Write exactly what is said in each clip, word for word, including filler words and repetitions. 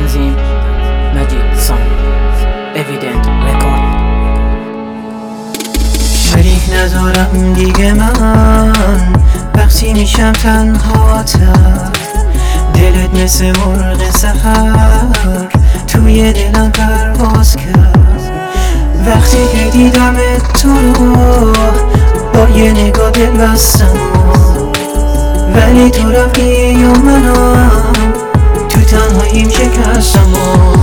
تنظیم مجید سام اویدنت رکورد. شریک ندارم دیگه من، وقتی میشم تنهاتر، دلت مثل مرغ سحر توی دلم پرواز کرد. وقتی که دیدمت تو رو با یه نگاه دل بستم، ولی تو رفتی و منم تو تنهاییم شکستم.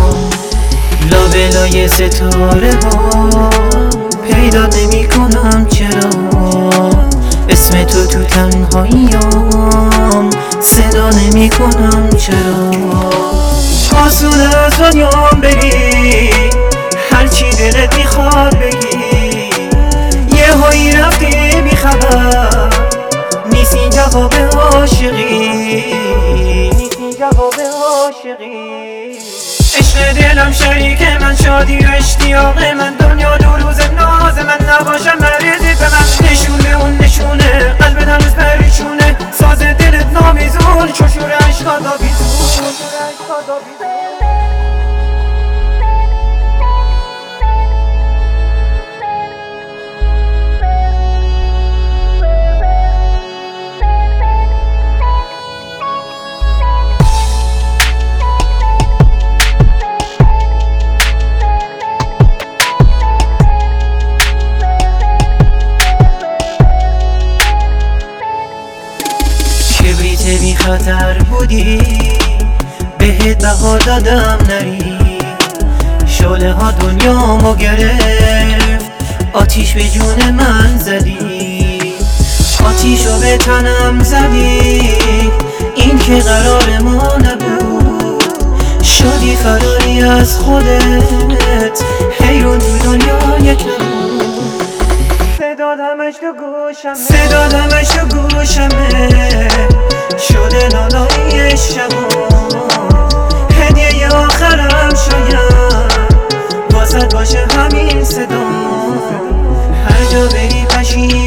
لابلای ستاره ها پیدا نمی کنم چرا، اسم تو تو تنهاییم صدا نمی کنم چرا. آسون از دنیام بگی هرچی دلت میخواد بگی، یه هایی رفتی بی خبر نیستی جواب عاشقی، نیستی جواب عاشقی. عشق دلم شریک من، شادی و اشتیاق من، دنیا دو روز ناز من، نباشم مریضی به من. نشونه اون نشونه قلبت هنوز پریشونه، ساز دلت نامیزون ششور عشقا داویزون. کبریت بی خطر بودی، بهت بها دادم نری. شعله ها دنیامو گرفت، آتیش به جون من زدی، آتیشو به تنم زدی. این که قرار ما نبود، شدی فراری از خودت، حیرون تو دنیا یک نبود. صدا دمش تو گوشمه، صدا دمش تو گوشمه، شده لالایی شبا. هدیه آخرم شاید واسد باشه همین صدا، هر جا بری پشیمونی